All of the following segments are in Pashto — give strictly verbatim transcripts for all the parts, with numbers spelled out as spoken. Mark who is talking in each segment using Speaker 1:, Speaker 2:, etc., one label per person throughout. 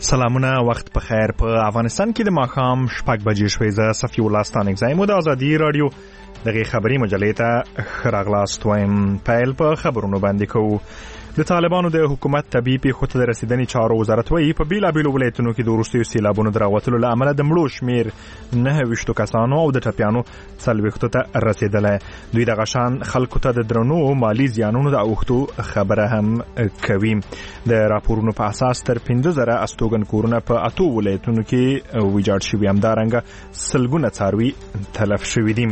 Speaker 1: سلامونه، وخت په خیر. په افغانستان کې د ماښام شپږ بجې شوې. زه صفي الله ستانکزی مو د ازادي رادیو دغه خبري مجلې ته ښه راغلاست وایم. پیل په خبرونو باندې کوو. د طالبانو د حکومت طبي پیښو ته د رسیدنې چارو وزارت وایي په بیلابیلو ولایتونو کې د وروستیو سیلابونو د راوتلو له امله د مړو شمېر نهه ویشتو کسانو او د ټپیانو څلوېښتو ته رسېدلی. دوی دغه شان خلکو ته د درنو مالي زیانونو د اوښتو خبره هم کوي. د راپورونو په اساس تر پنځه زره استوګن کورونه په اتو ولایتونو کې ویجاړ شوي، همدارنګه سلګونه څاروي تلف شوي دي.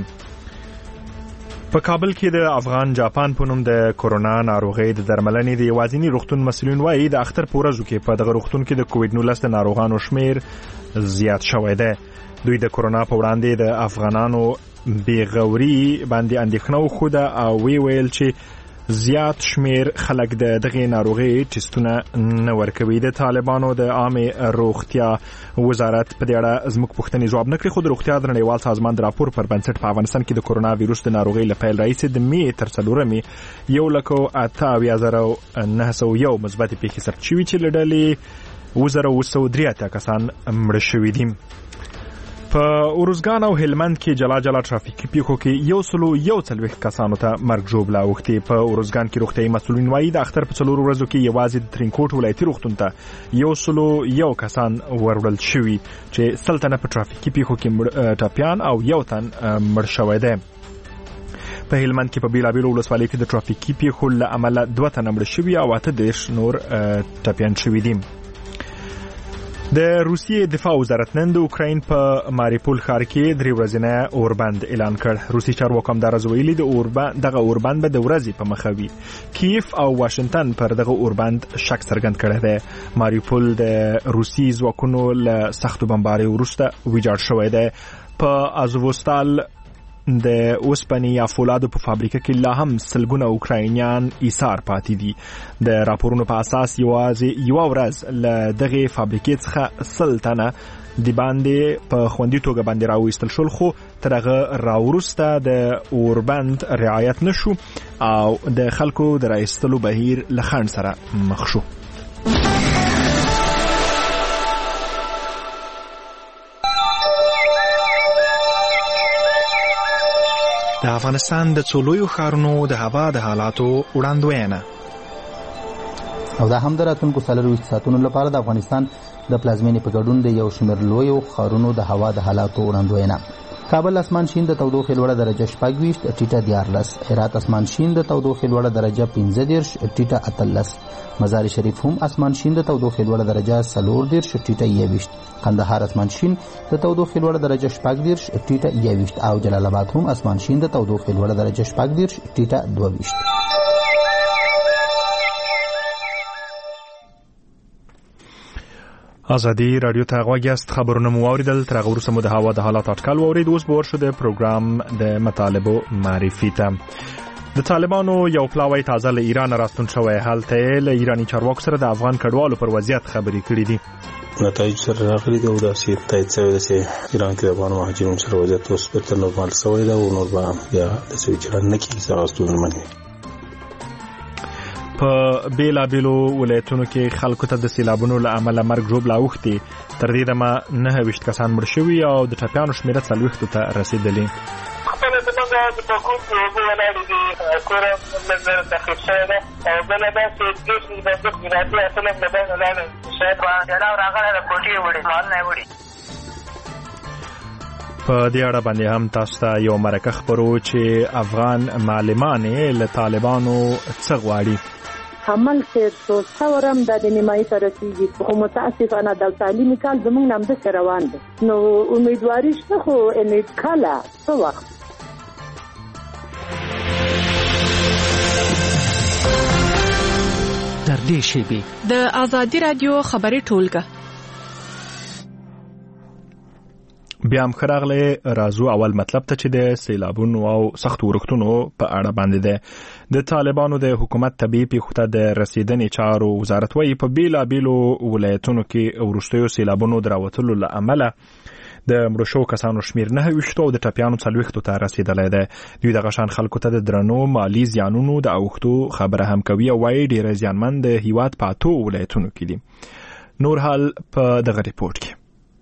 Speaker 1: په کابل کې د افغان جاپان په نوم د کورونا ناروغۍ د درملنې د یوازینی روغتون مسؤلین وایي د اختر په ورځو کې په دغه روغتون کې د کووډ نولس د ناروغانو شمیر زیات شوی دی. دوی د کورونا په وړاندې د افغانانو بېغوري باندې اندېښنه وښوده او وی ویل چې زیات شمیر خلک د دغه ناروغۍ ټیسټونه نه ورکوي. د طالبانو د عامه روغتیا وزارت په دې اړه زموږ پوښتنې ځواب نه کړي، خو د روغتیا د نړیوال سازمان د راپور پر بنسټ په افغانستان کې د کورونا ویروس د ناروغۍ له پیل راهیسې د مې تر څلورمې یو لکو اته اویا زره نهه سوه یو مثبتې پیښې ثبت شوي چې له ډلې اووه زره اووه سوه درې اتیا کسان مړه شوي دي. په اروزګان او هلمند کې جلا جلا ترافیکي پیښو کې یو سلو یو څلوېښت کسانو ته مرګ ژوبله اوښتې. په اروزګان کې روغتیایي مسؤلین وایي د اختر په څلورو ورځو کې یوازې د ترینکوټ ولایتي روغتون ته یو سلو یو کسان وروړل شوي چې سل تنه په ترافیکي پیښو کې ټپیان او یو تن مړ شوی دی. په هلمند کې په بیلابیلو ولسوالیو کې د ترافیکي پیښو له امله دوه تنه مړه شوي او اته دېرش نور ټپیان شوي دي. د روسیې دفاع وزارت نن د اوکراین په ماریپول ښار کې درې ورځنی اوربند اعلان کړ. روسي چارواکو همداراز ویلي د اوربند دغه اوربند به د ورځې په مخه وي. کیف او واشنگټن پر دغه اوربند شک څرګند کړی دی. ماریپول د روسي ځواکونو له سختو بمبارۍ وروسته ویجاړ شوی دی. په ازووستال د اوسپنې یا فولادو په فابریکه کې لا هم سلګونه اوکراینیان ایثار پاتې دي. د راپورونو په اساس یوازې یوه ورځ له دغې فابریکې څخه سل تنه د باندې په خوندي توګه باندې راویستل شول، خو تر هغه راوروسته د اوربند رعایت نشو او د خلکو د راایستلو بهیر له خنډ سره مخ شو. د افغانستان د څو لویو ښارونو د هوا د حالاتو وړاندوینه
Speaker 2: او دا هم د راتلونکو څلورویشت ساعتونو لپاره د افغانستان د پلازمینې په ګډون د یو شمېر لویو ښارونو د هوا د حالاتو وړاندوینه. کابل اسمان شین د تودوخې لوړه درجه شپږ ویشت ټیټه دیارلس، هرات اسمان شین د تودوخې لوړه درجه پنځه دېرش ټیټه اتلس، مزار شریف هم اسمان شین د تودوخې لوړه درجه څلور دېرش ټیټه یو ویشت، قندهار اسمان شین د تودوخې لوړه درجه شپږ دېرش ټیټه یو ویشت او جلال آباد هم اسمان شین د تودوخې لوړه درجه شپږ دېرش ټیټه دوه ویشت.
Speaker 1: ازادي رادیو ته غوږ یاست. خبرونه مو واوریدل. تر هغه وروسته مو د هوا د حالات اټکل واورید. اوس به ورشو د پروګرام د مطالبو معرفي ته. د طالبانو یو پلاوی تازه له ایران راستون شوی. هلته له ایرانی چارواکو سره د افغان کډوالو پر وضعیت خبرې کړې دي.
Speaker 3: نتایج سره راغلي دي او داسې تایید شوی دی چې ایران کې د افغان مهاجرینو سره وضعیت اوس بیرته نورمال شوی دی او نور به بیا داسې ویجاړ نه کېږي چې هغه ستونزمن وي.
Speaker 1: په بیلابیلو ولایتونو کې خلکو ته د سیلابونو له امله مرګ ژوبله اوښتې. تر دې دمه نهه ویشت کسان مړه شوي او د ټپیانو شمېره څلوېښتو ته رسېدلي.
Speaker 4: خپله زموږ د پکول کې اوبه ولاړې دي، کوره لږ تخریب شوی ده او بله داسې دېرش پنځوس میلادي اصل هم د بین ولاړه شاید جلاو راغلی د کوټې وړي مالونه یې وړي.
Speaker 1: په دې اړه باندې هم تاسو ته یو مرکه خپرو چې افغان معلمانې له طالبانو څه غواړي.
Speaker 5: عمل خیر شو څورم د نیمایي سره کېږي، خو متاسفانه د تعلیمي کال زموږ نه همداسې روان دی. نو امیدواري شته، خو امید کله څه وخت
Speaker 6: در دې شیبې
Speaker 7: د ازادي رادیو خبري ټولګه.
Speaker 1: بیا هم ښه راغلی. راځو اول مطلب ته چې د سیلابونو او سختو ورښتونو په اړه باندې ده. د طالبانو د حکومت طبي پیښو ته د رسیدنې چارو وزارت وایي په بیلابیلو ولایتونو کې وروستیو سیلابونو د راوتلو له امله د مړو شوو کسانو شمیر نهه ویشتو او د ټپیانو څلوېښتو ته رسېدلی دی. دوی دغه شان خلکو ته د درنو مالي زیانونو د اوښتو خبره هم کوي او وایي ډېری زیانمن د هیواد په اتو ولایتونو کې دي. نور حال په دغه ریپورت کې.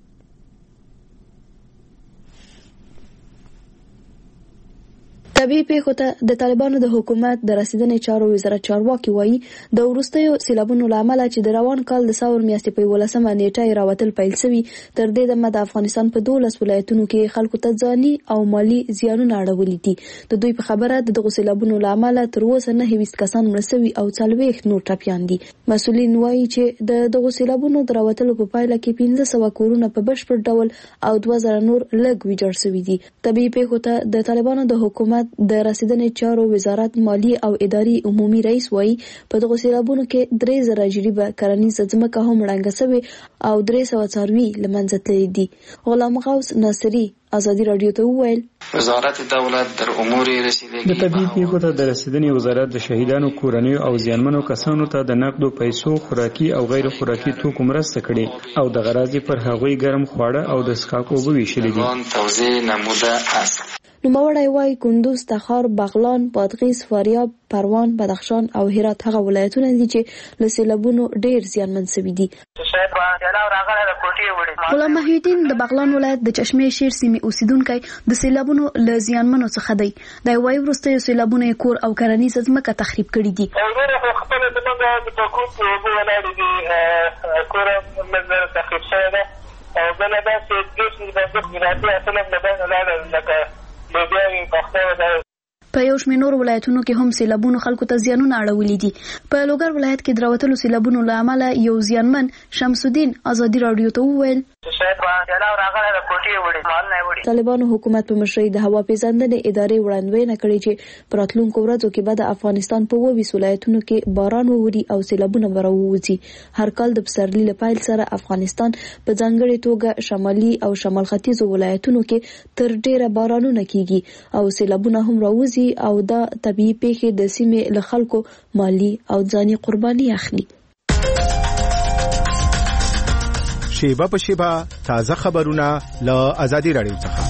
Speaker 6: طبیعي پیښو ته د طالبانو د حکومت د رسیدنې چارو وزارت چارواکي وایي د وروستیو سیلابونو له امله چې د روان کال د ساور میاشتې په یولسمه نیټه یې راوتل پیل شوي، تر دې دمه د افغانستان په دولس ولایتونو کې خلکو ته ځاني او مالي زیانونه اړولي دي. د دوی په خبره د دغو سیلابونو له امله تر اوسه نهه ویشت کسان مړه شوي او څلوېښت نور ټپیان دي. مسؤلین وایي چې د دغو سیلابونو د راوتلو په پایله کې پنځه سوه کورونه په بشپړ ډول او دوه زره نور لږ ویجاړ شوي دي. طبیعي پیښو ته د طالبانو د حکومت د رسیدنې چارو وزارت مالی او اداري عمومي رئیس وایي په دغو سیلابونو کې درې زره جریبه کرنیزه ځمکه هم ړنګه شوې او درې سوه څاروي له منځه تللي دي. غلام غوث ناصري ازادي رادیو ته وویل
Speaker 8: وزارت دولت در امور رسیدگی
Speaker 9: د طبیعي پیښو ته د رسیدنې وزارت د شهیدانو کورنیو او زیانمنو کسانو ته د نقدو پیسو، خوراکي او غیر خوراکي توکو مرسته کړې او د غرض پر هغوی ګرم خواړه او د څښاک اوبه ویشلې دي.
Speaker 8: توزیع نموده است.
Speaker 6: نوموړی وایي کندوز، تخار، بغلان، بادغیس، فاریاب، پروان، بدخشان او هرات هغه ولایتونه دي چې له سیلابونو ډېر زیانمن شوي دي. غلام محی الدین د بغلان ولایت د چشمې شیر سیمې اوسیدونکی د سیلابونو له زیانمنو څخه دی. دی وایي وروستیو سیلابونو یې کور او کرنیزه ځمکه تخریب کړي دي.
Speaker 4: خپله زموږ د پکوټ اوبه ولاړې دي، کور هم تخریب شوی ده او بله داسې دېرش پنځوس میلادي اصلا له بینه لاړل لکه لوبیاوې، پښتو.
Speaker 6: په یو شمېر نور ولایتونو کې هم سیلابونو خلکو ته زیانونه اړولي دي. په لوګر ولایت کې د راوتلو سیلابونو له امله یو زیانمن شمس الدین ازادي رادیو ته وویل طالبانو حکومت په مشرۍ د هوا پیژندنې ادارې وړاندوینه کړې چې په راتلونکو ورځو کې به د افغانستان په اووه ویشت ولایتونو کې باران ووري او سیلابونه به راووځي. هر کال د پسرلي له پیل سره افغانستان په ځانګړې توګه شمالي او شمال ختیځو ولایتونو کې تر ډیره بارانونه کیږي او سیلابونه هم راوځي او دا طبیعي پیښې د سیمې له خلکو مالی او ځاني قرباني اخلي.
Speaker 10: شیبه په شیبه تازه خبرونه له آزادي رادیو څخه.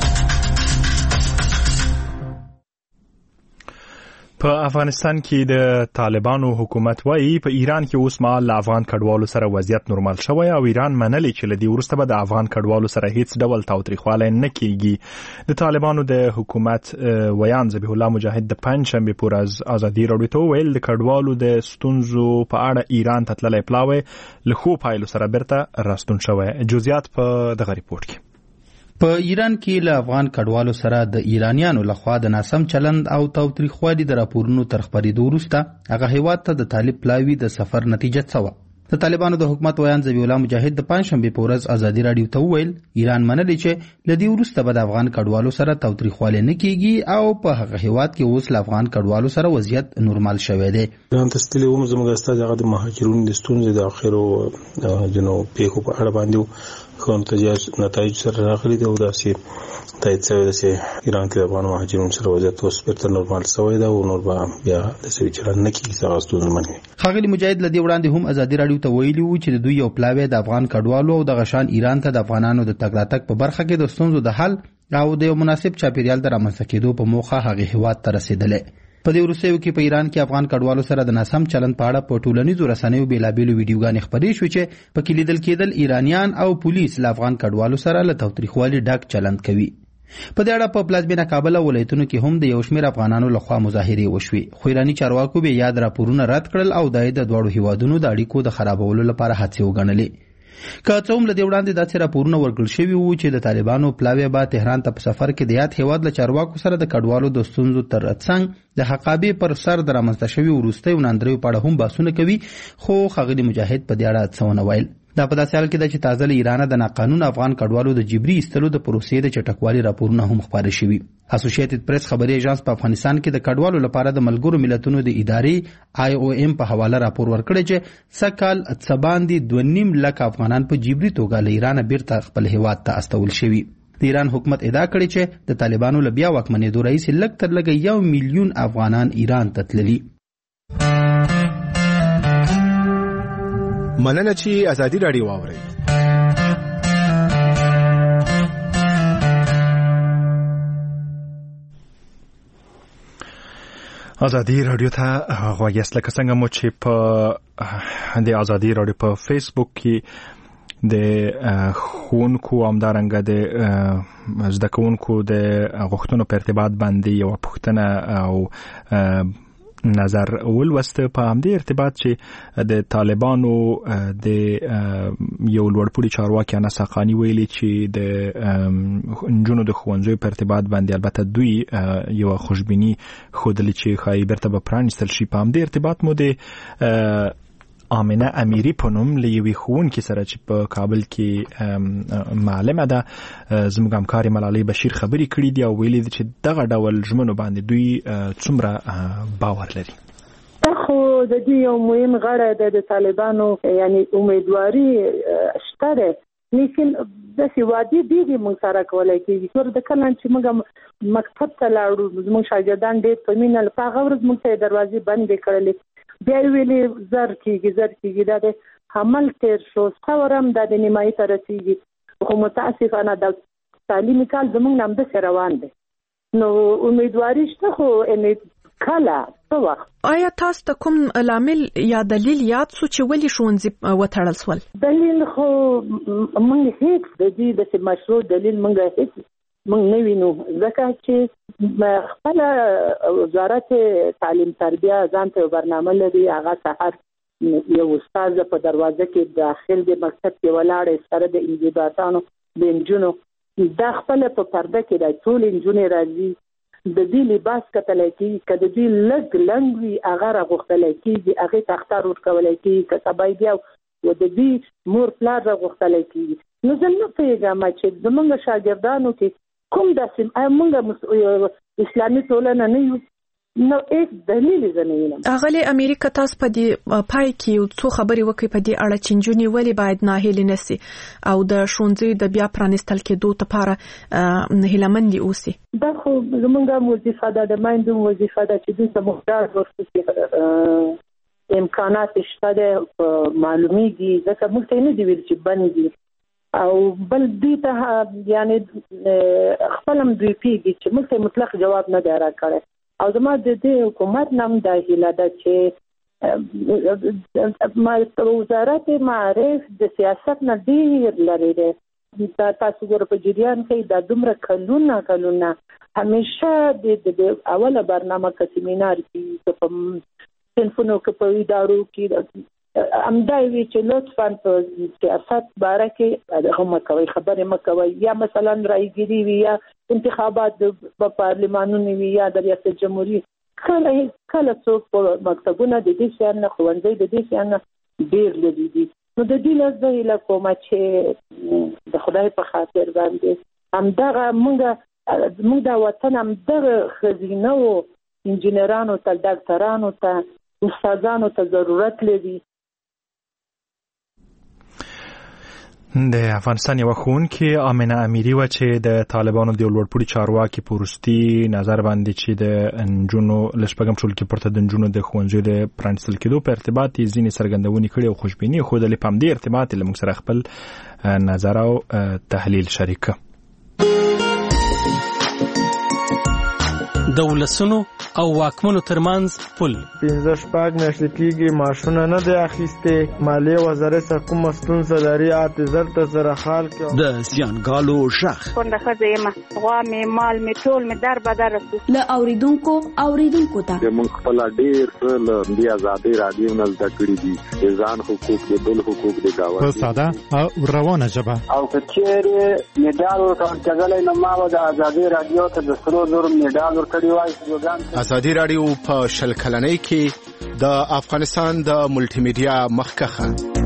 Speaker 1: په افغانستان کې د طالبانو حکومت وایي په ایران کې اوس مهال له افغان کډوالو سره وضعیت نورمال شوی او ایران منلي چې له دې وروسته به د افغان کډوالو سره هیڅ ډول تاوتریخوالی نه کیږي. د طالبانو د حکومت ویان ذبیح الله مجاهد د پنجشنبې په ورځ ازادي رادیو ته وویل د کډوالو د ستونزو په اړه ایران ته تللی پلاوی له ښو پایلو سره بیرته راستون شوی. جزئیات په دغه ریپورت کې.
Speaker 2: په ایران کې له افغان کډوالو سره د ایرانیانو لخوا د ناسم چلند او تاوتریخوالي د راپورونو تر خپرېدو وروسته هغه هیواد ته د طالب پلاوي د سفر نتیجه څه وه. د طالبانو د حکومت ویان ذبیح الله مجاهد د پنجشنبې په ورځ ازادي رادیو ته وویل ایران منلي چې له دې وروسته به د افغان کډوالو سره تاوتریخوالی نه کېږي او په هغه هیواد کې اوس له افغان کډوالو سره وضعیت نورمال شوی دی.
Speaker 3: ایران ته ستلي وم زموږ استاد هغه د مهاجرونو د ستونزې د اخرو جنو پیښو په اړه باندې خو نتایج سره راغلي دي او داسې تایید شوی ده چې ایران کې د افغان مهاجرونو سره وضعیت اوس بیرته نورمال شوی ده او نور به بیا داسې چلند نه کېږي چې هغه ستونزمن وي.
Speaker 2: ښاغلي مجاهد له دې وړاندې هم ازادي رادیو ته ویلي وو چې د دوی یو پلاوی د افغان کډوالو او دغه شان ایران ته د افغانانو د تګ راتګ په برخه کې د ستونزو د حل او د یو مناسب چاپیریال د رامنځته کېدو په موخه هغه هیواد ته رسېدلی. په دې وروستیو کې په ایران کې افغان کډوالو سره د ناسم چلند په اړه په ټولنیزو رسنیو بېلابېلو ویډیوګانې خپرې شوې چې پکې لیدل کېدل ایرانیان او پولیس له افغان کډوالو سره له تاوتریخوالي ډک چلند کوي. په دې اړه په پلازمینه کابل ولایتونو کې هم د یو شمېر افغانانو لخوا مظاهرې وشوې خو ایراني چارواکو به یاد راپورونه رد کړل او د دواړو هیوادونو د اړیکو د خرابولو لپاره هڅې وګڼلې. که څه هم له دې وړاندې داسې راپورونه ورکړل شوي وو چې د طالبانو پلاوی به تهران ته په سفر کې د یاد هیواد له چارواکو سره د کډوالو د ستونزو تر څنګ د حقابې پر سر د رامنځته شوي وروستیو ناندریو په اړه هم بحثونه کوي خو ښاغلي مجاهد په دې اړه څه ونه ویل. دا په داسې حال کې ده چې تازه له ایرانه د ناقانونه افغان کډوالو د جبري ایستلو د پروسې د چټکوالي راپورونه هم خپاره شوي. اسوسییټډ پریس خبري ایجنس په افغانستان کې د کډوالو لپاره د ملګرو ملتونو د ادارې آی او ایم په حواله راپور ورکړی چې سکهال څه باندې دوه نیم لک افغانان په جبري توګه له ایرانه بیرته خپل هیواد ته استول شوي. د ایران حکومت ادعا کړې چې د طالبانو له بیا واکمنېدو راهیسې لږ تر لږه یو میلیون افغانان ایران ته تللي.
Speaker 10: مننه چې ازادي رادیو واورئ.
Speaker 1: ازادي رادیو ته غواړی است لکه څنګه مو چې په د ازادي رادیو په فیسبوک کې د خونکو همدارنګه د زده کوونکو د غوښتنو په ارتباط باندې یو پوښتنه او نظر ولوسته په همدې ارتباط چې د طالبانو د یو لوړپوړي چارواکي انس حقانی ویلي چې د انجونو د ښوونځیو په ارتباط باندې البته دوی یو خوشبینی خودلی چې خای برته به پرانستل شي. په همدې ارتباط مو د آمنه امیری په نوم لیوي ښوونکي سره چې په کابل کې معلمه ده زموږ همکاري ملالۍ بشیر خبرې کړې دي او ویلي دي چې دغه ډول ژمنو باندې دوی څومره باور لري.
Speaker 5: خو د دې یو مهم غړی ده د طالبانو یعنی امیدواري شته ده لیکن د سیوادي دیږي موږ سره کولای کېږي تر د کله چې موږ مکتب ته لاړو زموږ شاګردان ډېر په مینه په هغه ورځ موږ ته دروازې بندې کړلې بیا ویلې زر کېږي زر کېږي دا د حمل تیر شو څورم دا د نیمایي ته رسېږي خو متاسفانه د تعلیمي کال زموږ نه همداسې روان دی نو امیدواري شته خو کله څه وخت.
Speaker 7: آیا تاسو ته کوم لامل یا دلیل یاد سو چې ولې ښوونځي وتړل سول؟
Speaker 5: دلیل خو موږ هیڅ د دې د مشروع دلیل موږ هیڅ موږ نه وینو ځکه چې خپل وزارت تعلیم تربیه ځان ته برنامه لري هغه سحر یو استاد په دروازه کې داخل د مکتب کې ولاړ سره د انضباطانو د انجونو دا خپل په پرده کې د ټول انجونې راځي د دې لباس کتل کېږي که د دې لږ لنګ وي هغه راغوښتل کېږي هغې ته اختر ورکولی کېږي که سبا بیا و د دې مور پلار راغوښتلی کېږي نو زه نه پوهېږم چې زموږ شاګردانو کې کوم داسې موږ اسلامي ټولنه نه یو نو هیڅ دلیل یې زه نه وینم.
Speaker 7: اغلې امریکا تاسو په دې پای کې یو څو خبرې وکړې په دې اړه چې نجونې ولې باید ناهیلې نه سي او د ښوونځیو د بیا پرانیستل کېدو لپاره هیلهمندې اوسي.
Speaker 5: دا خو زموږ وظیفه ده د میندو وظیفه ده چې دوی ته محتاج ورکړي امکانات شته ده معلومیږي ځکه موږ ته نه دي ویل چې بند دي او بل دوی ته یعنی خپل هم دوی پیږي چې موږ ته مطلق جواب نه دی راکړی او زما د دې حکومت نام دا هیله ده چې وزارت معارف د سیاست نه ډېر لرې دی دا تاسو ګوره په جریان کې دا دومره کلونه کلونه همیشه د اوله برنامه که سیمینار کې که په صنفونو که په ادارو کې همدا وی چې لطفا په سیاست باره کې هغه مکوئ خبرې مکوئ یا مثلا رایګیري وي یا انتخابات په پارلمانونو وي یا د ریاست جمهوریت کله کله څوک په مکتبونه د دې شیان نه ښوونځي د دې شیان نه ډېر لري دي نو د دې نه زه هیله کوم چې د خدای په خاطر باندې همدغه موږ موږ د وطن همدغه ښځینه و انجینرانو ته ډاکټرانو ته استادانو ته ضرورت لري.
Speaker 1: د افغانستان یو ښوونکي آمنه امیری و چې د طالبانو د لوړپوړي چارواکي په وروستي نظر باندې چې د نجونو له شپږم ټولګي پورته د نجونو د ښوونځیو د پرانیستل کېدو په ارتباط یې ځینې څرګندونې کړې او خوشبیني ښودلې په همدې ارتباط له موږ سره خپل نظر او تحلیل شریک
Speaker 11: د ولسونو او واکمنو ترمنځ پل
Speaker 12: پنځه شپږ میاشتې کېږي معاشونه نه دی اخیستې مالیې وزارت څخه کومه ستونزه لري اته زر ته زره خال کې
Speaker 11: د زیانګالو غږ
Speaker 13: کونډه ښځه یم غوا مې مال مې ټول مې در بدر رسو
Speaker 6: له اوریدونکو اوریدونکو ته
Speaker 14: موږ خپل ډېر څه له دې ازادۍ راډیو نه زده کړي دي د ځان حقوق د بل حقوق د ګاونډي
Speaker 10: په ساده او روانه ژبه
Speaker 15: او که چیرې میډال ورکول کېدلی نو ما به د ازادۍ راډیو ته د سرو زرو میډال ورکړی وای.
Speaker 10: ازادي رادیو په شل کلنۍ کې د افغانستان د ملټي میډیا مخکخه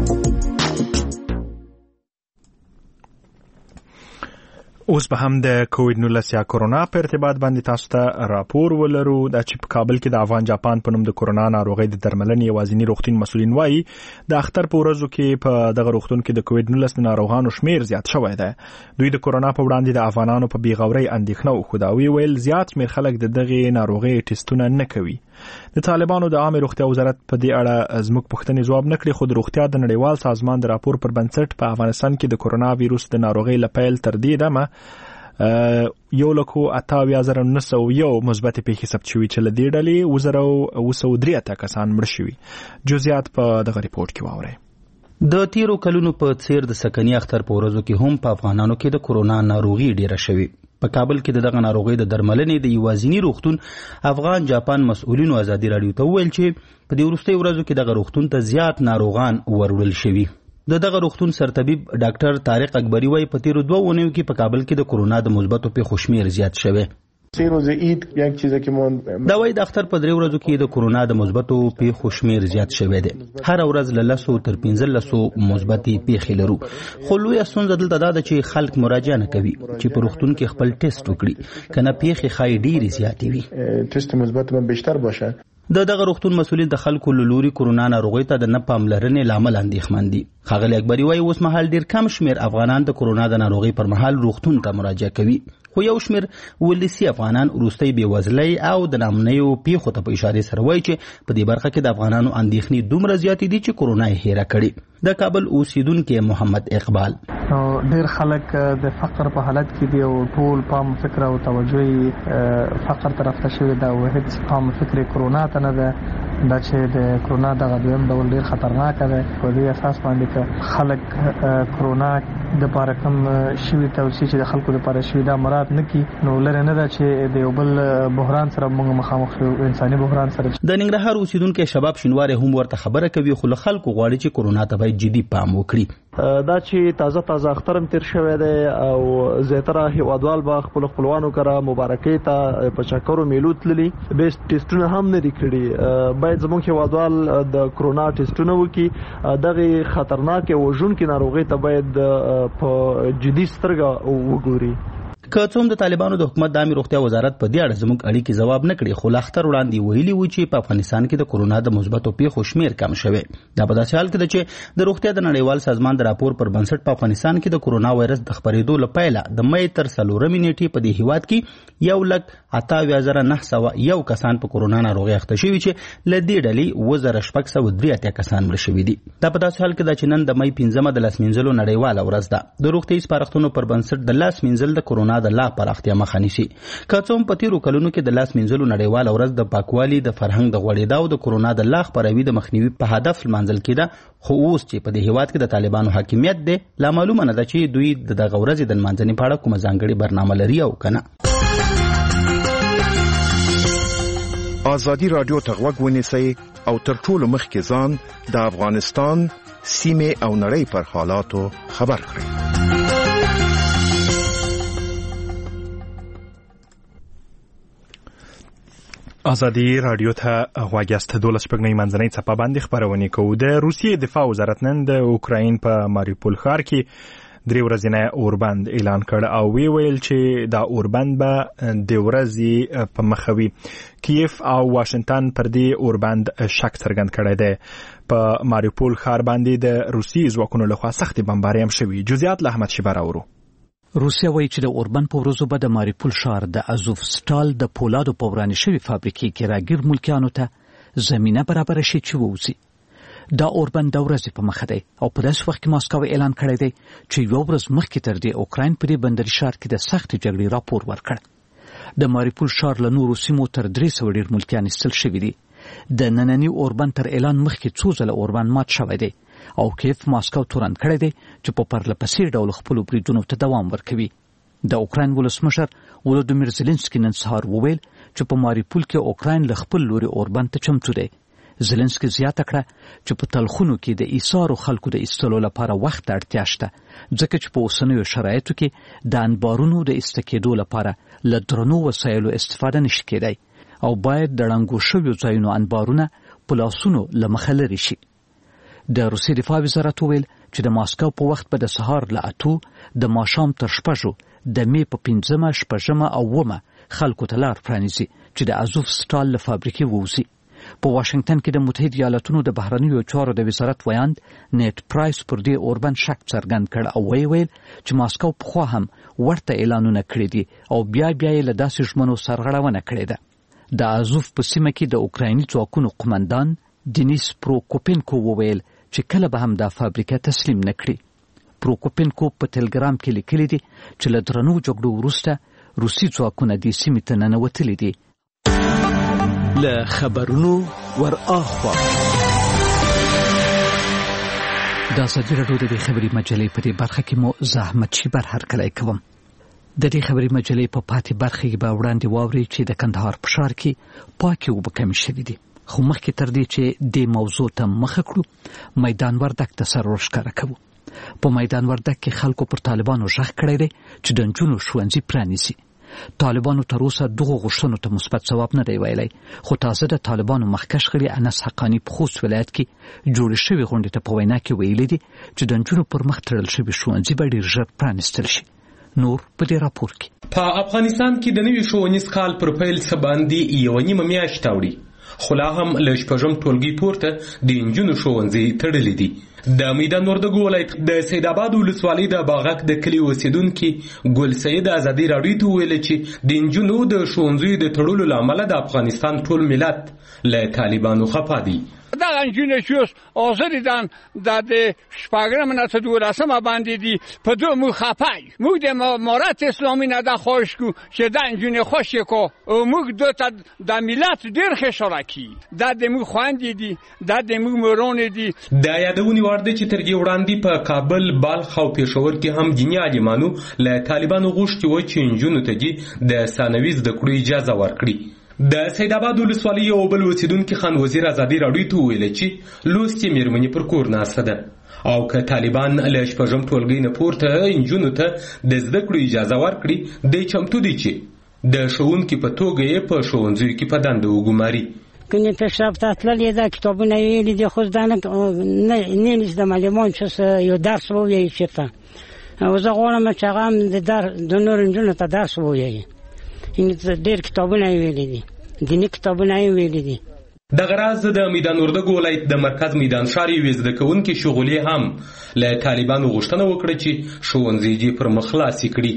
Speaker 1: اوس به هم د کووډ نولس یا کورونا په ارتباط باندې تاسو ته راپور ولرو دا چې په کابل کې د افغان جاپان په نوم د کورونا ناروغۍ د درملنې یوازینی روغتون مسؤلین وایي د اختر په ورځو کې په دغه روغتون کې د کووډ نولس د ناروغانو شمیر زیات شوی دی. دوی د کورونا په وړاندې د افغانانو په بیغورۍ اندېښنه وښوده او ویل زیات شمیر خلک د دغې ناروغۍ ټیسټونه نه کوي. د طالبانو د عامه روغتیا وزارت په دې اړه زموږ پوښتنې ځواب نه کړې خو د روغتیا د نړیوال سازمان د راپور پر بنسټ په افغانستان کې د کورونا وایروس د ناروغۍ له پیل تر دې دمه یو لکو اتاویا زره نه سوه یو مثبت پیښې ثبت شوي چې له دې ډلې اوه زره اوه سوه درې اتیا کسان مړه شوي. جزئیات په دغه ریپورټ کې واورئ.
Speaker 2: د تیرو کلونو په څیر د سکني اختر په ورځو کې هم په افغانانو کې د کورونا ناروغي ډیره شوې. په کابل کې دغه ناروغي د درملنې د یوازینی روغتون افغان جاپان مسؤلینو ازادي راډیو ته وویل چې په دې وروستیو ورځو کې دغه روغتون ته زیات ناروغان وروړل شوي. د دغه روغتون سرطبیب ډاکټر طارق اکبری وايي په تیرو دوه اونیو کې په کابل کې د کورونا د مثبتو پیښو شمیر زیات شوی.
Speaker 12: سه روز عید یک چیز که ما
Speaker 2: دا وایي د اختر په درې ورځو کې د کورونا د مثبتو پیښو شمیر زیات شوی دی. هر ورځ له لسو تر پنځلسو مثبتې پیښې لرو، خو لویه ستونزه دلته دا ده چې خلک مراجعه نه کوي چې په روغتون کې خپل ټیسټ وکړي، کنه پیښې ښایي ډېرې زیاتې وي.
Speaker 12: ټیسټ مثبت به بیشتر باشه.
Speaker 2: د دغه روغتون مسؤلین د خلکو له لوري کورونا ناروغۍ ته د نه پاملرنې له امله اندېښمن دي. ښاغلي اکبري وایي اوس مهال ډېر کم شمېر افغانان د کورونا د ناروغۍ پر مهال روغتون ته مراجعه کوي، خو یو شمېر ولسي افغانان وروستۍ بېوزلۍ او د ناامنیو پیښو ته په اشارې سره وایي چې په دې برخه کې د افغانانو اندېښنې دومره زیاتې دي چې کورونا یې هېره کړې. د کابل اوسیدونکی محمد اقبال
Speaker 16: ډېر خلک د فقر په حالت کې دي او ټول پام فکر او توجه فقر طرف ته شوی دا او هیڅ پام فکر کورونا ته نه ده. دا چې د کورونا دغه دویم ډول ډېر خطرناک دی. په دې اساس باندې که خلک کورونا د پاره کم شوي توصیه چې د خلکو لپاره شوي دا مراد نه کی نو لري نه ده چې د یو بل بحران سره موږ مخامخ شو، انساني بحران سره.
Speaker 2: د ننګرهار اوسیدونکو شباب شینوار هم ورته خبره کوي، خو له خلکو غواړي چې کورونا ته باید جدي پام وکړي.
Speaker 17: دا چې تازه تازه اخترم تیر شوی دی او زیاتره هیوادوال به خپل خپلوانو کړه مبارکۍ ته په چکرو میلو تللي، بیس ټیسټونه هم نه دي کړي. باید زموږ هیوادوال د کورونا ټیسټونه وکړي، دغه خطرناک او وژونکې ناروغۍ ته باید په جدي سترګه وګوري.
Speaker 2: که څوم د طالبانو د حکومت د عامه روغتیا وزارت په دې اړه زموږ اړیکې ځواب نه کړي، خو له اختر وړاندې ویلي و چې په افغانستان کې د کورونا د مثبتو پیښو شمیر کم شوی. دا په داسې حال کې ده چې د روغتیا د نړیوال سازمان د راپور پر بنسټ په افغانستان کې د کورونا وایرس د خپرېدو له پیله د مې تر څلورمې نیټې په دې هیواد کې یو لک اتاویا زره نه سوه یو کسان په کورونا ناروغۍ اخته شوي چې له دې ډلې اوه زره شپږ سوه درې اتیا کسان مړه شوي دي. دا په داسې حال کې ده چې نن د مې پنځمه د لاس مینځلو نړیواله ورځ ده. د روغتیایي سپارښتنو پر بنسټ د لاس مینځل د کورونا د لا پراختیا مخه نیسي. که څوم په تیرو کلونو کې د لاس مینځلو نړیواله ورځ د پاکوالي، د فرهنګ د غوړېدا او د کورونا د لا خپروي د مخنیوي په هدف لمانځل کېده، خو اوس چې په دې هیواد کې د طالبانو حاکمیت دی لا معلومه نه ده چې دوی د دغه ورځې د لمانځنې په اړه کومه ځانګړې برنامه لري او که نه.
Speaker 10: ازادي راډیو ته غوږ ونیسئ او تر ټولو مخکې ځان د افغانستان سیمې او نړۍ پر حالاتو خبر کړئ.
Speaker 1: ازادي راډیو ته غوږ یاست. دولس شپږنۍ منځنۍ څپه باندې خپرونې کوو. د روسیې دفاع وزارت نن د اوکراین په ماریوپول ښار کې درې ورځې اوربند اعلان کړ او وی ویل چې دا اوربند به د ورځې په مخه وي. کیف او واشنگټن پر دې اوربند شک څرګند کړی دی. په ماریوپول ښار باندې د روسي ځواکونو لخوا سختې بمبارۍ هم شوي. جزئیات له احمد شیبه راوړو.
Speaker 18: روسیا وایي چې د اوربند په ورځو به د ماریوپول ښار د ازوف سټال د پولادو په ورانې شوې فابریکې کې راګیر ملکیانو ته زمینه برابره شي چې ووځي. دا اوربند د ورځې په مخه دی او په داسې وخت کې ماسکو اعلان کړی دی چې یوه ورځ مخکې تر دې اوکراین په دې بندري ښار کې د سختې جګړې راپور ورکړ. د ماریوپول ښار له نورو سیمو تر درې سوه ډېر ملکیان ایستل شوي دي. د ننني اوربند تر اعلان مخکې څو ځله اوربند مات شوی دی او کیف ماسکو تورن کړی دی چې په پرله پسې ډول خپلو بریدونو ته دوام ورکوي. د اوکراین ولسمشر ولودیمیر زيلنسکي نن سهار وویل چې په ماریوپول کې اوکراین له خپل لوري اوربند ته چمتو دی. زيلنسکي زیاته کړه چې په تلخونو کې د ایثارو خلکو د ایستلو لپاره وخت ته اړتیا شته، ځکه چې په اوسنیو شرایطو کې د انبارونو د ایسته کېدو لپاره له درنو وسایلو استفاده نشي کېدای او باید د ړنګو شویو ځایونو انبارونه په لاسونو له مخه لرې شي. د روسي دفاع وزارت وویل چې د ماسکو په وخت به د سهار له اتو د ماښام تر شپږو د مې په پنځمه، شپږمه او اوومه خلکو ته لار پرانیزي چې د ازوف سټال له فابریکې ووځي. په واشنگټن کې د متحد ایالاتونو د بهرنیو چارو د وزارت ویاند نیټ پرایس پر دې اوربند شک څرګند کړ او ویل چې ماسکو پخوا هم ورته اعلانونه کړي دي او بیا بیا یې له داسې ژمنو سرغړونه کړې ده. د ازوف په سیمه کې د اوکرایني ځواکونو قومندان دینیس پروکوپینکو وویل چې کله به هم دا فابریکه تسلیم نکړي. پروکوپینکو په ټلګرام کې لیکلي دي چې له درنو جګړو وروسته روسي ځواکونه دې سیمې ته ننوتلي دي.
Speaker 11: له خبرونو ور اخوا
Speaker 18: د ازادي راډیو د دې خبري مجلې په دې برخه کې مو زحمت شي بر هرکلی کوم. د دې خبري مجلې په پاتې برخه کې به وړاندې واوري چې د کندهار په ښار کې پاکې اوبه کمې شوي دي. خو مخکې تر دې چې دې موضوع ته مخه کړو میدان وردک ته سر ورښکاره کوو. په میدان وردک کې خلکو پر طالبانو غږ کړی دی چې د نجونو ښوونځي پرانیزي. طالبانو تر اوسه دغو غوښتنو ته مثبت ځواب نه دی ویلی، خو تازه د طالبانو مخکښ غړي انس حقاني په خوست ولایت کې جوړې شوې غونډې ته په وینا کې ویلي دي چې د نجونو پر مخ تړل شوي ښوونځي به ډېر ژر پرانیستل شي. نور په دې راپور کې
Speaker 19: په افغانستان کې د نوي ښوونیز کال پر پیل څه باندې یوه نیمه میاشت اوړي، خو لا هم له شپږم ټولګي پورته د نجونو ښوونځي تړلي دي. د میدان وردګو ولایت د سید آباد ولسوالۍ د باغک د کلي اوسیدونکي ګل سید ازادي راډیو ته ویل چې د نجونو د ښوونځیو د تړلو له امله د افغانستان ټول ملت له طالبانو خفه دي.
Speaker 20: دغه نجونې چې اوس حاضرې دي د شپږم نه تر دولسمه باندې دي، په دوی موږ خفه یو. موږ د امارت اسلامي نه دا خواهش کوو چې دا نجونې خوشې کړو او موږ دوی ته د ملت ډېر ښه کړي. دا د موږ خویندې دي، دا د موږ مورانې دي.
Speaker 19: د یادونې وړ دی چې تر دې وړاندې په کابل، بلخ او پېښور کې هم دیني عالمانو له طالبانو غوښتي وه چې نجونو ته دې د ثانوي زده کړو اجازه ورکړي. د سید آباد ولسوالۍ یو بل اوسیدونکي خان وزیر ازادي راډیو ته وویل چې لوستې مېرمنې پر کور ناسته ده او که طالبان له شپږم ټولګۍ نه پورته نجونو ته د زده کړو اجازه ورکړي، دی چمتو دی چې د ښوونکي په توګه یې په ښوونځیو کې په دنده وګماري.
Speaker 21: کنی پیشرفت تللی ده، کتابونه ویلي دي، خو زده نه نشته معلمان چې یو درس ووایي چېرته. او زه غواړم چې هغه هم د نورو نجونو ته درس ووایي. ډېر کتابونه یې ویلي دي، دیني کتابونه یې ویلي دي.
Speaker 19: دغه راز د میدان وردګو ولایت د مرکز میدان ښار یوې زده کوونکې شغلې هم له طالبانو غوښتنه وکړه چې ښوونځي دې پر مخ خلاصې کړي.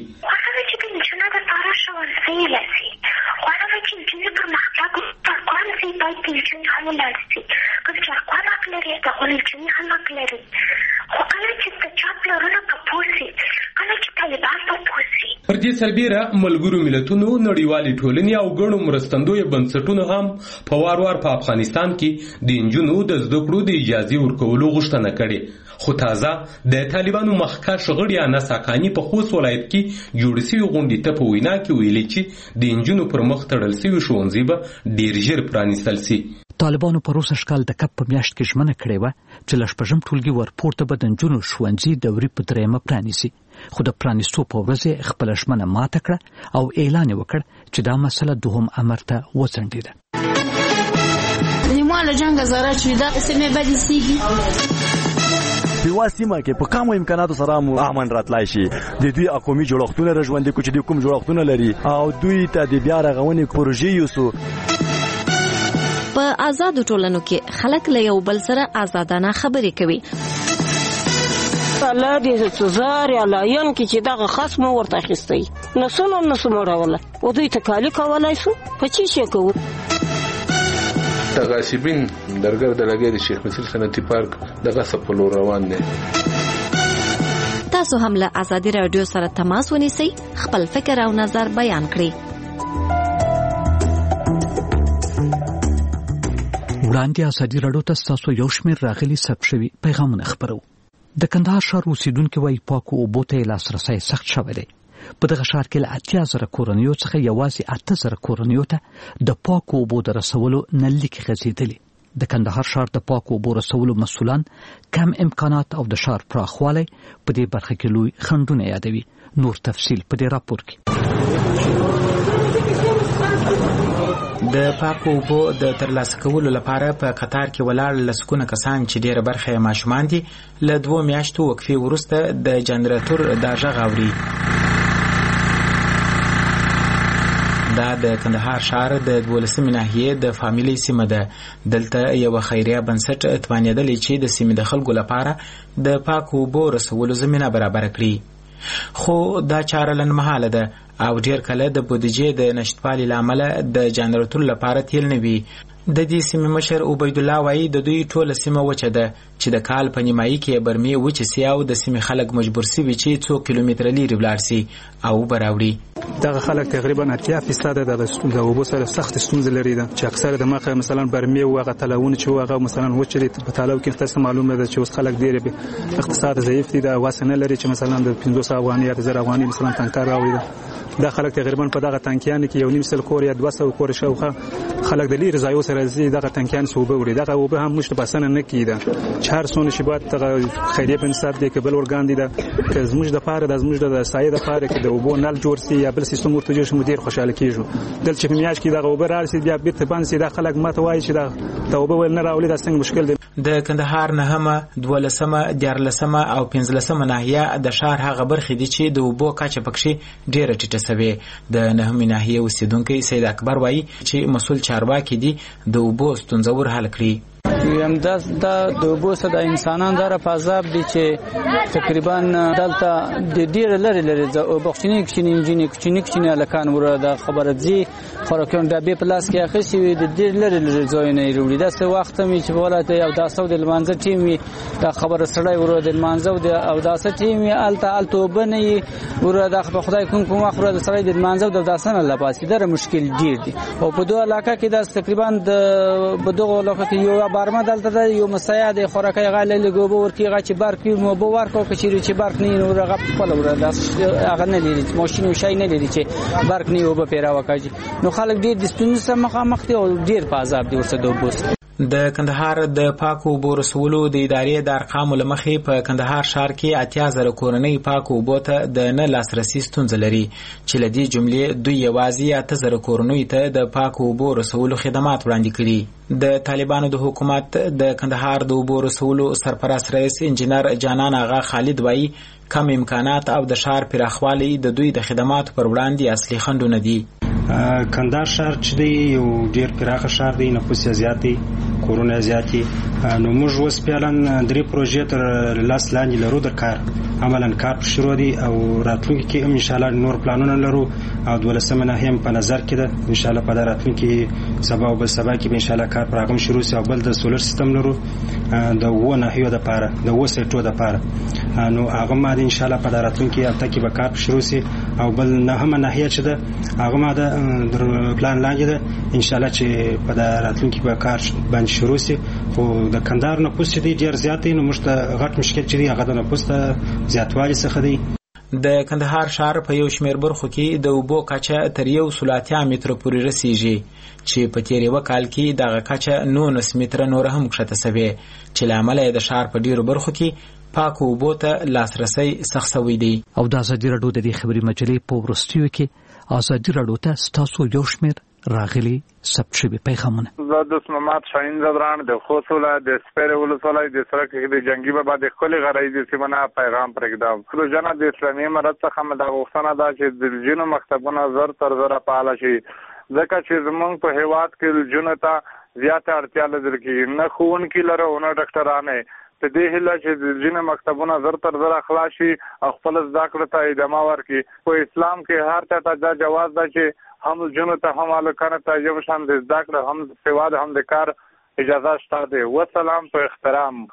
Speaker 19: پر دې سربیره ملګرو ملتونو، نړیوالې ټولنې او ګڼو مرستندویه بنسټونو هم په وار وار په افغانستان کې د نجونو د زده کړو د اجازې ورکولو غوښتنه کړې. خو تازه د طالبانو مخکښ غړي انس حقاني په خوست ولایت کې جوړې شوې غونډې ته په وینا کې ویلي چې د نجونو پر مخ تړل شوي ښوونځي به ډېر ژر پرانیستل شي.
Speaker 18: طالبانو په روسه شکال د کپ په میاشت کې ژمنه کړې وه چې له شپږم ټولګي ورپورته به د نجونو ښوونځي دوري په دریمه پرانیسي، خو د پرانیستو په ورځ یې خپله ژمنه ماته کړه او اعلان یې وکړ چې دا مسله دوهم امر ته وڅنډېده.
Speaker 22: لیمو له جنګه زاره چې دا سیمې بدې سیږي
Speaker 23: په یوه سیمه کې په کمو امکاناتو سره مو امن راتلای شي. د دوی قومي جوړښتونه را ژوندي کړو چې دوی کوم جوړښتونه لري او دوی ته د بیا رغونې پروژې یوسو.
Speaker 24: په آزادو ټولنو کې خلک له یو بل سره آزادانه خبرې کوي.
Speaker 25: الله دې سزار یا لاین کې چې دغه خصم ورته اخیستی نسونه نسو مړوله او دوی تکالی کولای شو په چی شي کوو.
Speaker 26: تغاسبین درګر د لګې د شیخ مسیل صنعتي پارک دغه سپلو روان دي.
Speaker 24: تاسو هم له ازادي رادیو سره تماس ونیسئ، خپل فکر او نظر بیان کړئ.
Speaker 18: وړاندې ازادي راډیو ته ستاسو یو شمېر راغلي ثبت شوي پیغامونه خپرو. د کندهار ښار اوسیدونکي وایي پاکو اوبو ته یې لاسرسی سخت شوی دی. په دغه ښار کې له اتیا زره کورنیو څخه یوازې اته زره کورنیو ته د پاکو اوبو د رسولو نللیکې غځېدلي. د کندهار ښار د پاکو اوبو رسولو مسؤلان کم امکانات او د ښار پراخوالی په دې برخه کې لوی خنډونه یادوي. نور تفصیل په دې راپور کې.
Speaker 27: د پاکو اوبو د ترلاسه کولو لپاره په قطار کې ولاړ لسګونه کسان چې ډېره برخه یې ماشومان دي له دوو میاشتو وقفې وروسته د جنراتور دا غږ اوري. دا د کندهار ښار د دولسمې ناحیې د فامیلۍ سیمه ده. دلته یوه خیریه بنسټ توانېدلی چې د سیمې د خلکو لپاره د پاکو اوبو رسولو زمینه برابره کړي. خو دا چاره لنډمهاله ده او ډېر کله د بودیجې د نشتوالي له امله د جنراتور لپاره تیل نه وي د دې سیمې مشر عبید الله وایي د دوی ټوله سیمه وچه ده چې د کال په نیمایي کې برمې وچې سي او د سیمې خلک مجبور سوي چې څو کیلومتره لرې ولاړ سي او اوبه راوړي.
Speaker 3: دغه خلک تقریبا اتیا فیصد د اوبو سره سخت ستونزې لري ده چې اکثره د مخه مثلا برمې او هغه تلاون چې هغه مثلا وچې دي په تالاو کې تاسو معلومه ده چې اوس خلک ډېر اقتصاد ضعیف دي د واسنه لري چې مثلا د پنځوس افغانۍ یا زر افغانۍ مثلا تنکر راوړي. دا خلک تقریبا په دغه تنکیان کې یو نیم سل کور یا دوه سوه کور شاوخه خلک د لیر ځایو سره زی دغه تنکیان سوبه وړي. دغه وبه هم مشت بسنه نه کیده چې هر څونه شی بعد دغه خیریه په نسبت دی کې بل ورګان دي د زموږ د پاره د زموږ د سایه د پاره کې د وبو نل جوړ سي یا بل سیستم ورته جوړ شي مدیر خوشاله کیږي. دل چې په میاش کې دغه وبه راسي بیا بیت باندې سي د خلک ماته وایي چې دا توبه ول نه راولي دا څنګه مشکل دی.
Speaker 27: د کندهار نهمه دولسمه دیارلسمه او پنځلسمه ناحیه د شهر هغه برخې دي چې د وبو کچه پکښې ډیره ټیټه سوي. د نهمې ناحیې اوسیدونکي سید اکبر وایي چې مسؤل چارواکي دي د اوبو ستونزه ور حل کړي.
Speaker 4: همداس د اوبو سره د انسانان دره په عذاب دي چې تقریبا دلته د ډیر لري لري او بخښنی کښینی انجینی کښینی کښینی الکان ور د خبره دي خورکون د بي پلاس کې اخیسي وي د ډیر لري لري ځای نه وروړي. د څه وخت می چې ولایت او داسو د لمانځه ټیم د خبره سړی ور د لمانځه او داسه ټیم الته الته بنې ور د خدای کوم کوم اخره د سړی د لمانځه د داسنه لپاسي در مشکل ډیر دي او په دوه علاقه کې د تقریبا د بدوغه علاقه کې یو بارما دلته یو مساعد خوراکي غاله لګوب ورکیږي چې برق مو به ورکو کچېری چې برق نه نور غپ خپل ور د هغه نه لري ماشين شي نه لري چې برق نه وب پیرا وکړي. نو خلک ډیر د ستونزې سره مخامخ دي او ډیر په عذاب دي ورسره دوبوس.
Speaker 27: د کندهار د پاکو اوبو رسولو د ادارې د ارقامو لمخې په کندهار ښار کې اتیا زره کورنۍ پاکو اوبو ته د نه لاسرسي ستونزه لري چې له دې جملې دوی یوازې اته زره کورنۍ ته د پاکو اوبو رسولو خدمات وړاندې کړي. د طالبانو د حکومت د کندهار د اوبو رسولو سرپرست رئیس انجینر جانان آغا خالد وایي کم امکانات او د ښار پراخوالی د دوی د خدماتو پر وړاندې اصلي خنډونه دي.
Speaker 5: کندهار ښار چې دی یو ډیر پراخه ښار دی، نفوس یې زیات دی، کورونه یې زیات دي. نو موږ اوس فعلا درې پروژې تر لاس لاندې لرو د کار عملا کار شروع دي او راتلونکي کې ان شاء الله نور پلانونه لرو او دولسمه ناحیه په نظر کې ده. ان شاء الله په راتلونکي سبا او بل سبا کې ان شاء الله کار پراخم شروع شي او بل د سولر سیستم لرو د و ناحیو د پاره د و سیټو د پاره. نو هغه ما ان شاء الله په راتلونکي هفته کې به کار شروع شي او بل نهمه ناحیه چې ده هغه ما د پلان لاندې ده ان شاء الله چې په راتلونکي به کار باندې شروع شي. خو د کندهار نفوس چې دی ډیر زیات دی نو موږ ته غټ مشکل چې دی هغه د نفوس ته زیاتوالی څخه دی.
Speaker 27: د کندهار ښار په یو شمېر برخو کې د اوبو کچه تر یو سل اتیا متره پورې رسیږي چې په تیر یو کال کې دغه کچه نولس متره نور هم کښته شوې چې له امله د ښار په ډیرو برخو کې پاکو اوبو ته لاسرسی سخت شوی دی.
Speaker 18: او د ازادي راډیو د دې خبري مجلې په وروستیو کې ازادي راډیو ته ستاسو یو شمېر راغلي ثبت شوي پیغامونه.
Speaker 7: زه د محمد شاهین زدران د خوست ولایت د سپیره ولسوالۍ د سړک د جنگي بابا د خپل غرایزي سیمه پیغام پرېږدم. پروژه د اسلامي امارت څخه مده غوښتنه ده چې د جنو مکتبونه زر تر زر فعال شي ځکه چې زمونږ په هیواد کې جنو ته زیاته اړتیا لري کې نه ښوونکي لرو نه ډاکټرانه. په دې هیله چې د جنو مکتبونه زر تر زر خلاص شي او خپل زده کړو ته ادامه ورکړي. په اسلام کې هر چا ته دا جواز ده چې هم جنو ته هم الکانه ته یو شان د زده کړو هم سواد هم د کار اجازه شته ده. والسلام په احترام.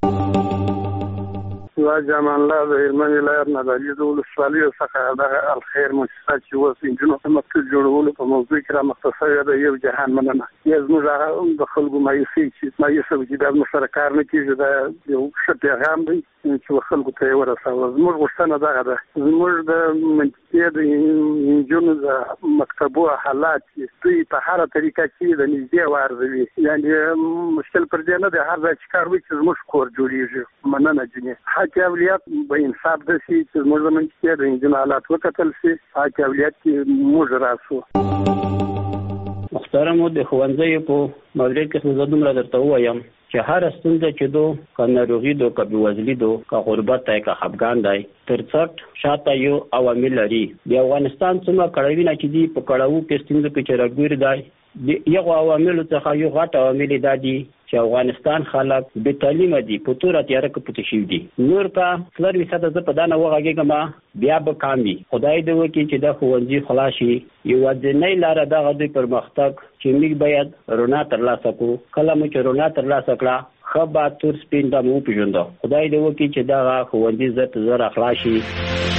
Speaker 15: سواج جمان الله د هلمند ولایت نه د لیدو ولسوالۍ څخه د الخير مؤسسه چې اوس انجنونو ته مکتوب جوړولو په موضوع کې را مختصه ده. یو جهان مننه یې زموږ د خلکو مایوسي چې مایوسه چې د مشر کار نه کیږي دا یو ښه پیغام دی چې خلکو ته ورسوي. زموږ غوښتنه ده ده زموږ د منطقې د انجنونو د مکتبو حالات چې دوی په هر طریقه کې د نږدې وارزوي یعنی مشکل پر دې نه ده هر ځای چې کار وکړي چې زموږ کور جوړیږي. مننه جنې حق اولیت به انصاف ده شي چې زموږ د منطقې د انجنونو حالات وکتل شي. حق اولیت کې موږ راسو.
Speaker 8: محترمو د ښوونځیو په مدرک کې زه دومره درته وایم چې هر ستونزه چې دو که ناروغي دو که بېوزلي دو که غربت دی که خفګان دی تر څټ شاته یو عوامل لري. د افغانستان څومره کړاوونه چې دي په کړاوو کې ستونزه کې چې راګیر دی یو عوامل څخه یو غټ عوامل دا دي چې افغانستان خلک به تعلیم دي په تور تیار کې پټ شي دي. نور کا څلور فیصد ز په دانه وغږېږم بیا به کامي خدای دې وکړي چې دا خوندې خلاصي یو ځنې لار دا غوډي پرمختګ چې موږ باید رونا ترلاسه کو کله مو چې رونا ترلاسه کړه خبا تور سپین د مو پیژندو خدای دې وکړي چې دا خوندې زت زر اخلاصي.